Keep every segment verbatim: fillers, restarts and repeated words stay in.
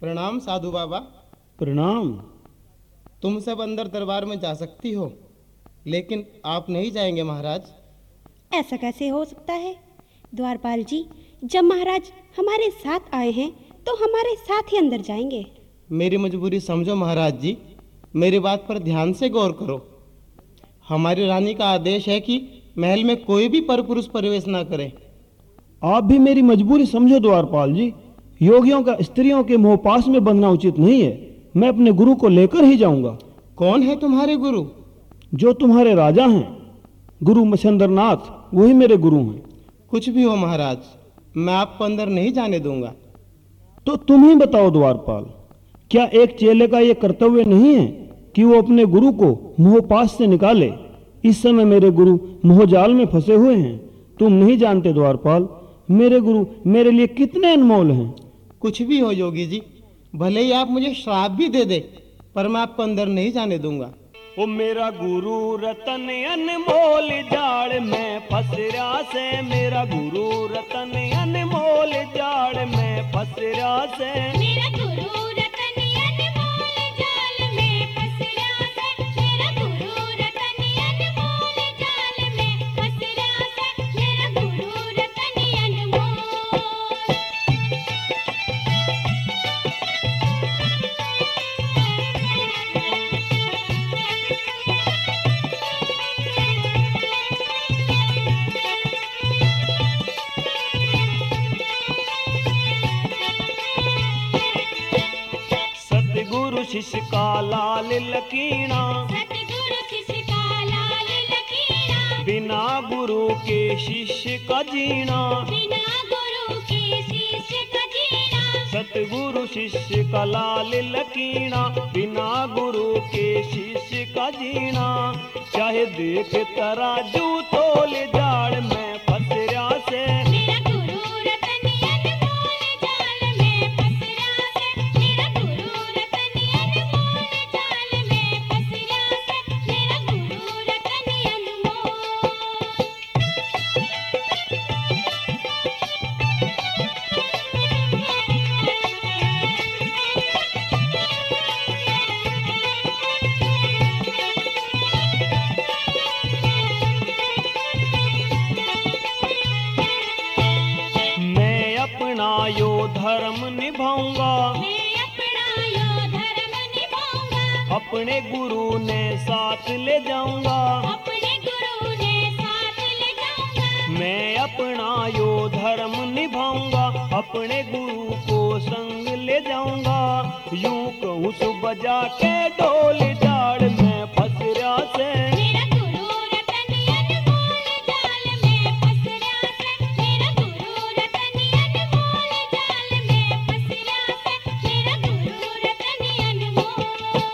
प्रणाम साधु बाबा। प्रणाम। तुम सब अंदर दरबार में जा सकती हो, लेकिन आप नहीं जाएंगे महाराज। ऐसा कैसे हो सकता है द्वारपाल जी? जब महाराज हमारे साथ आए हैं तो हमारे साथ ही अंदर जाएंगे। मेरी मजबूरी समझो महाराज जी, मेरी बात पर ध्यान से गौर करो। हमारी रानी का आदेश है कि महल में कोई भी परपुरुष प्रवेश ना करे। आप भी मेरी मजबूरी समझो द्वारपाल जी। योगियों का स्त्रियों के मोहपास में बंधना उचित नहीं है। मैं अपने गुरु को लेकर ही जाऊंगा। कौन है तुम्हारे गुरु? जो तुम्हारे राजा हैं, गुरु मच्छंद्रनाथ, वही मेरे गुरु हैं। कुछ भी हो महाराज, मैं आपको अंदर नहीं जाने दूंगा। तो तुम ही बताओ द्वारपाल, क्या एक चेले का यह कर्तव्य नहीं है कि वो अपने गुरु को मोहपास से निकाले? इस समय मेरे गुरु मोहजाल में फंसे हुए हैं। तुम नहीं जानते द्वारपाल, मेरे गुरु मेरे लिए कितने अनमोल हैं। कुछ भी हो योगी जी, भले ही आप मुझे श्राप भी दे दे, पर मैं आपको अंदर नहीं जाने दूंगा। ओ मेरा गुरु रतन अनमोल जाड़ में फंस रहा से, मेरा गुरु रतन अनमोल जाड़ में फंस रहा से, मेरा गुरु रतन अनमोल जाल में फंस रहा से, मेरा गुरु रतन अनमोल जाल में फंस रहा से, मेरा गुरु रतन अनमोल। सतगुरु शिष्य का लाल लकीना, सतगुरु शिष्य का लाल लकीना, बिना गुरु के शिष्य का जीना। बिना गुरु के शिष्य का जीना, सतगुरु शिष्य का लाल लकीना, बिना गुरु के शिष्य का जीना। चाहे देख तराजू तोल जाड़ में फंस रहा से, मेरा गुरु रतन अनमोल जाल में फंस रहा से, मेरा गुरु रतन अनमोल जाल में फंस रहा से, मेरा गुरु रतन अनमोल। मैं अपना यो धर्म निभाऊंगा, मैं अपना यो धर्म निभाऊंगा, अपने गुरु ने साथ ले जाऊंगा। अपने गुरु ने साथ ले जाऊंगा, मैं अपना यो धर्म निभाऊंगा, अपने गुरु को संग ले जाऊंगा। यूं कहूँ सुबह जाके ढोल जाड़ में फंस रहा से, मेरा गुरु रतन अनमोल जाल में फंस रहा से, मेरा गुरु रतन अनमोल जाल में फंस रहा से, मेरा गुरु रतन अनमोल।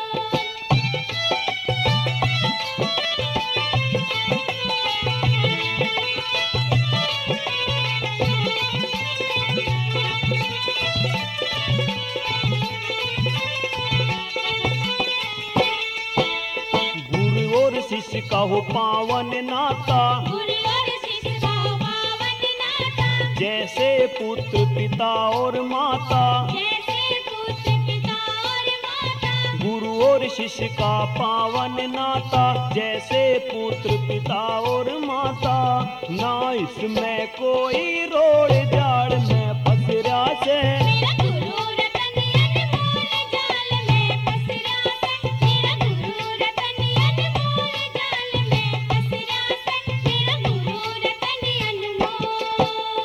गुरु और शिष्य का हो पावन नाता, गुरु और शिष्य का पावन नाता, जैसे पुत्र पिता और माता। जैसे पुत्र पिता और माता, गुरु और शिष्य का पावन नाता, जैसे पुत्र पिता और माता। ना इसमें कोई रोड़ जाड़ में फंस रहा से, मेरा गुरु रतन अनमोल जाल में फंस रहा से, मेरा गुरु रतन अनमोल जाल में फंस रहा से, मेरा गुरु रतन अनमोल।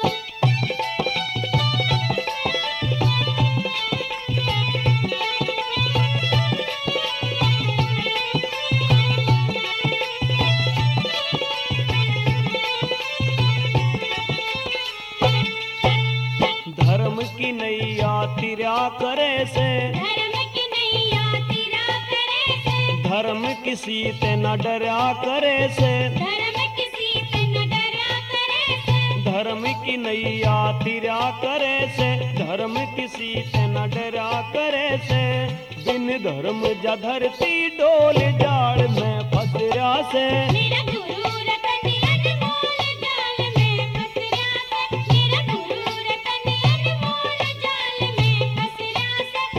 धर्म की नैया तिरा करे से, धर्म की नैया तिरा करे से, धर्म किसी ते न डरा करे से। धर्म किसी से न डरा करे से, धर्म की नैया तिरा करे से, धर्म किसी ते न डरा करे से। बिन धर्म जा धरती डोल जाड़ में फंस रहा से, मेरा गुरु रतन अनमोल जाल में फंस रहा से, मेरा गुरु रतन अनमोल जाल में फंस रहा से,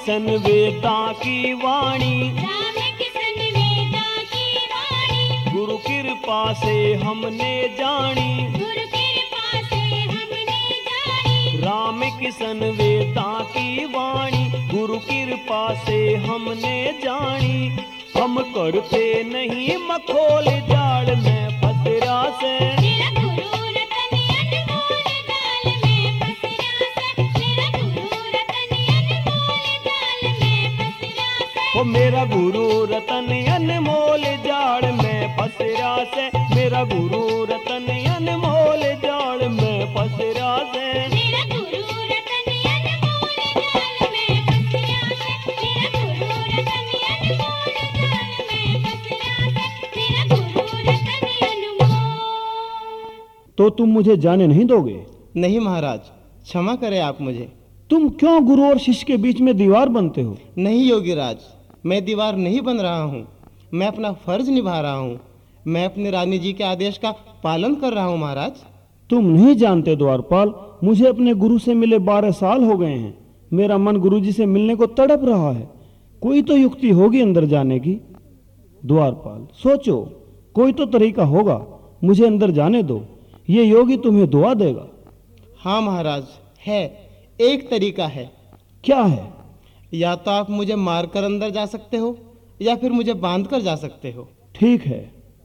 किशन वेदा की वाणी, राम किशन वेदा की वाणी, गुरु कृपा से हमने जानी। गुरु कृपा से हमने जानी, राम किशन वेदा की वाणी, गुरु कृपा से हमने जानी। हम करते नहीं मखोल जाल में फसरा से, मेरा गुरु रतन अनमोल जाल में फसरा से, मेरा गुरु रतन अनमोल जाल में फसरा से। ओ मेरा गुरु रतन अनमोल जाल में फसरा से, मेरा गुरु रतन अनमोल जाल में फसरा से। मेरा गुरु रतन अनमोल जाल में फसरा से, मेरा गुरु रतन अनमोल जाल में फसरा से, मेरा गुरु रतन अनमोल। तो तुम मुझे जाने नहीं दोगे? नहीं महाराज, क्षमा करें आप मुझे। तुम क्यों गुरु और शिष्य के बीच में दीवार बनते हो? नहीं योगीराज, मैं दीवार नहीं बन रहा हूँ, मैं अपना फर्ज निभा रहा हूँ। मैं अपनी रानी जी के आदेश का पालन कर रहा हूँ महाराज। तुम नहीं जानते द्वारपाल, मुझे अपने गुरु से मिले बारह साल हो गए हैं। मेरा मन गुरु जी से मिलने को तड़प रहा है। कोई तो युक्ति होगी अंदर जाने की। द्वारपाल, सोचो, कोई तो तरीका होगा। मुझे अंदर जाने दो, ये योगी तुम्हें दुआ देगा। हाँ महाराज, है, एक तरीका है। क्या है? या तो आप मुझे मारकर अंदर जा सकते हो या फिर मुझे बांध कर जा सकते हो। ठीक है।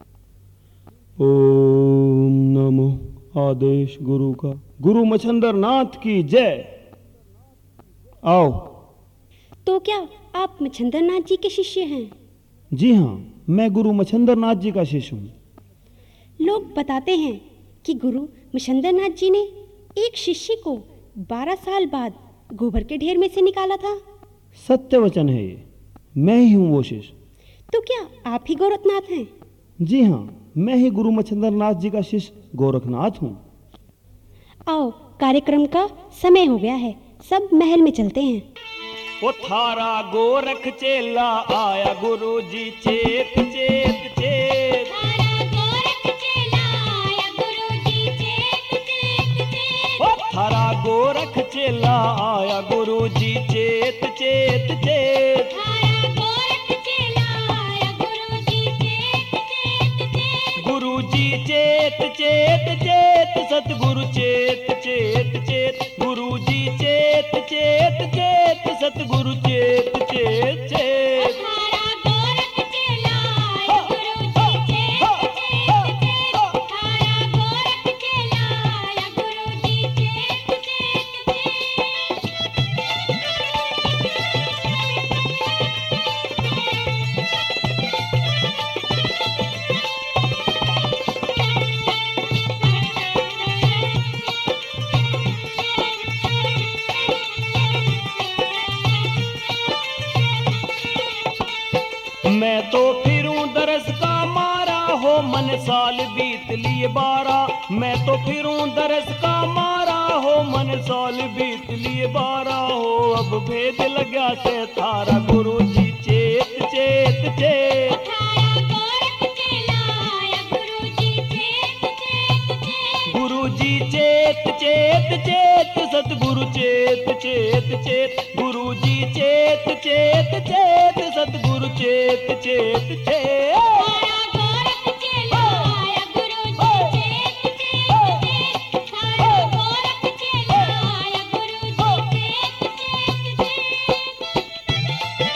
ओम नमो आदेश गुरु का। गुरु मच्छंदर नाथ की जय। आओ। तो क्या आप मच्छंदर नाथ जी के शिष्य हैं? जी हाँ, मैं गुरु मच्छंदर नाथ जी का शिष्य हूँ। लोग बताते हैं कि गुरु मच्छंदर नाथ जी ने एक शिष्य को बारह साल बाद गोबर के ढेर में से निकाला था। सत्य वचन है ये, मैं ही हूँ वो शिष्य। तो क्या आप ही गोरखनाथ हैं? जी हाँ, मैं ही गुरु मच्छंदर नाथ जी का शिष्य गोरखनाथ हूँ। आओ, कार्यक्रम का समय हो गया है, सब महल में चलते हैं। वो थारा गोरख चेला आया गुरु जी चेत चेत चेत। थारा गोरख चेला आया गुरु जी चेत चेत चेत। वो थारा गोरख चेला आया गुरु जी चेत चेत चेत। थारा गोरख चेला आया गुरु जी चेत चेत चेत। गुरु जी चेत चेत चेत सतगुरु चेत चेत चेत। गुरु जी चेत चेत चेत सतगुरु चेत चेत चेत। थारा गोरख चेला आया गुरु जी चेत चेत चेत। थारा गोरख चेला आया गुरु जी चेत चेत चेत। मैं तो फिरूं दरस का मारा हो, मन साल बीत लिए बारह। मैं तो फिरूं दरस का मारा हो, मन साल बीत लिए बारह हो। अब भेद लगा से थारा गुरु जी चेत चेत चेत। थारा गोरख चेला आया गुरु जी चेत चेत चेत। गुरु जी चेत चेत चेत सतगुरु चेत चेत चेत। गुरु जी चेत चेत चेत सतगुरु चेत चेत चेत। थारा गोरख चेला आया गुरु जी चेत चेत चेत। थारा गोरख चेला आया गुरु जी चेत चेत चेत।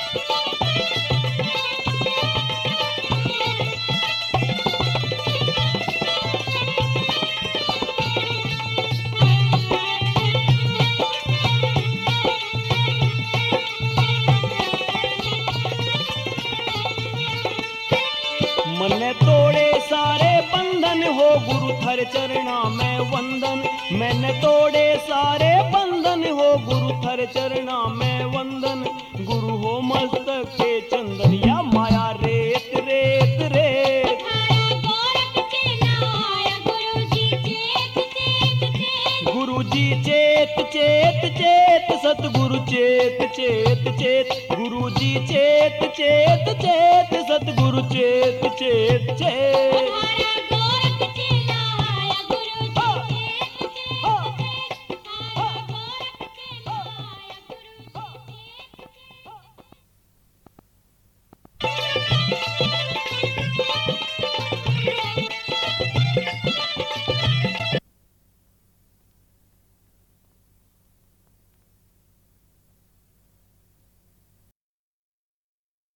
मन तोड़े सारे बंधन हो, गुरु थर चरणा में वंदन। मैंने तोड़े सारे बंधन हो, गुरु थर चरणा में वंदन। गुरु हो मस्तक के चंदन या माया रेत रेत रेत। थारा गोरख चेला आया गुरु जी चेत चेत चेत। गुरु जी चेत चेत चेत सतगुरु चेत चेत चेत। गुरु जी चेत चेत चेत